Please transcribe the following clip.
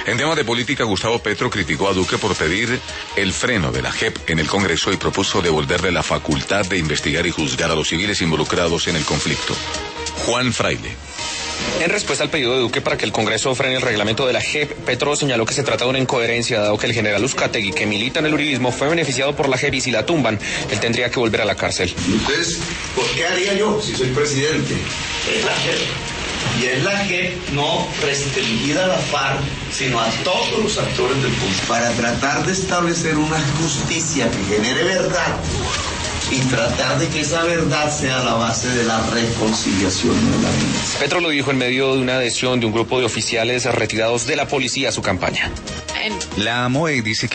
En temas de política, Gustavo Petro criticó a Duque por pedir el freno de la JEP en el Congreso y propuso devolverle la facultad de investigar y juzgar a los civiles involucrados en el conflicto. Juan Fraile. En respuesta al pedido de Duque para que el Congreso frene el reglamento de la JEP, Petro señaló que se trata de una incoherencia, dado que el general Uzcategui, que milita en el uribismo, fue beneficiado por la JEP y si la tumban, él tendría que volver a la cárcel. Entonces, ¿por qué haría yo si soy presidente? Es la JEP. Y es la JEP no restringida a la FARC, sino a todos los actores del pueblo. Para tratar de establecer una justicia que genere verdad y tratar de que esa verdad sea la base de la reconciliación de la vida. Petro lo dijo en medio de una adhesión de un grupo de oficiales retirados de la policía a su campaña. La MOE dice que